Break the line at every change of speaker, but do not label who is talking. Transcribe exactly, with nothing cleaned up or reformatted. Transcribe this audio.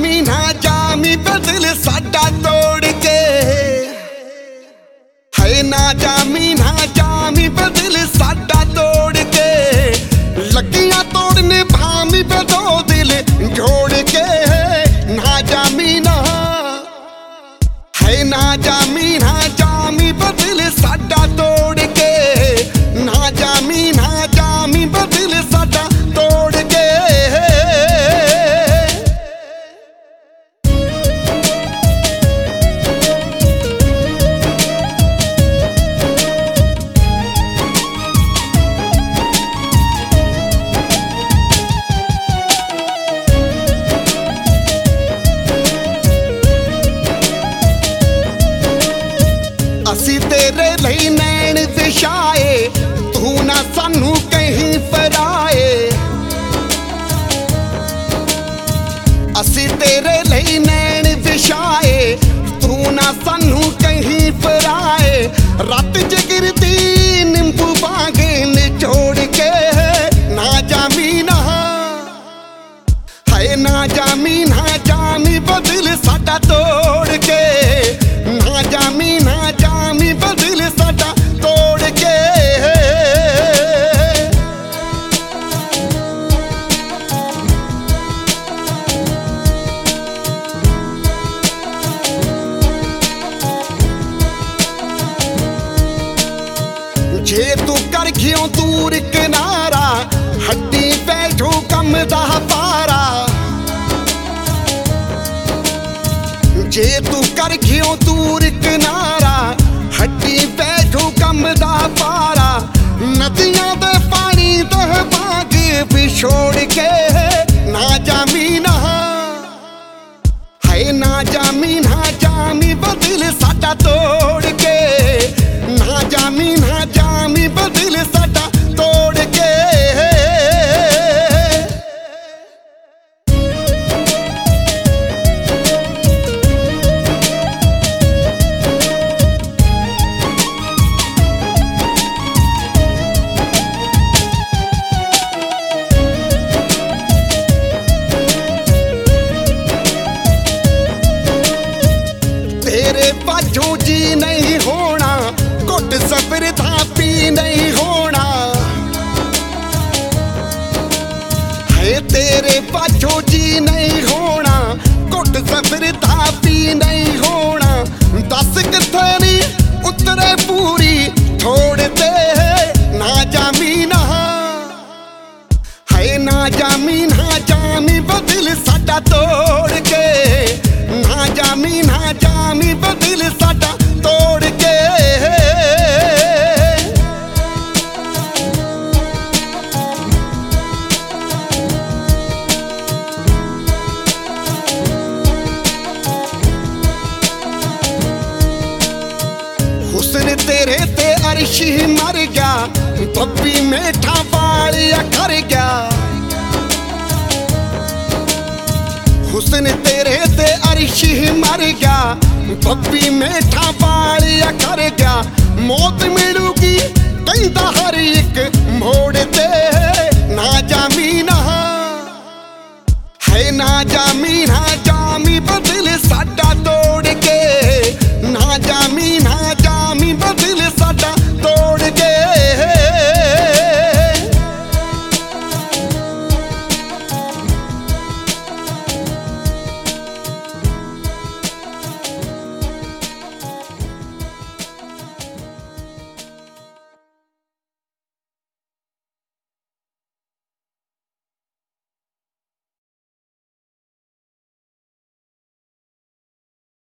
जामी ना जामी बदल साडा तोड़ के, है ना जामी ना जामी बदल साडा तोड़ के, लगियां तोड़ने भामी पे दो दिल जोड़ के, ना जामी ना है ना जामी ना जामी बदल साडा तोड़ के, ना जामी ना जामी बदल साडा तोड़ के। असी तेरे लई नैन विछाए, तू ना सानू कहीं फराए। असी तेरे लई नैन विछाए, तू ना सानू कहीं फराए। रात जगिरदी नींबू बांगे निचोड़ के, ना जामी ना है ना जामी ना जामी बदल साडा तोड़ के, ना जामी ना जामी बदल साडा तोड़ के। जे तू कर घियो दूर किनारा, हड्डी बैठो कम दा पारा। जे तू कर घियो दूर किनारा, हड्डी बैठो कम दा पारा। नदियां दे पानी दह बाग बिछोड़ के, ना जामी ना है ना जामी ना जामी बदल साडा तोड़ के, ना जामी ना जामी बदल साडा तोड़ के। तेरे पाछों जी नहीं होना, घुट सबर था पी नहीं होना। है तेरे पाछों जी नहीं होना, घुट सबर था पी नहीं होना। दस किथे नी उतरे पूरी छोड़ दे, ना जामी ना है ना जामी ना जामी बदल साडा तोड़ के, ना जामी ना जामी बदल साडा तोड़ के। हुस्न तेरे ते अर्श ही मर गया, बब्बी मेठा वाल अखर गया। हुस्न तेरे ते अर्श ही मर गया, बब्बी मेठा वाल अखर गया। मौत मिलूगी कहंदा हर एक मोड़ ते,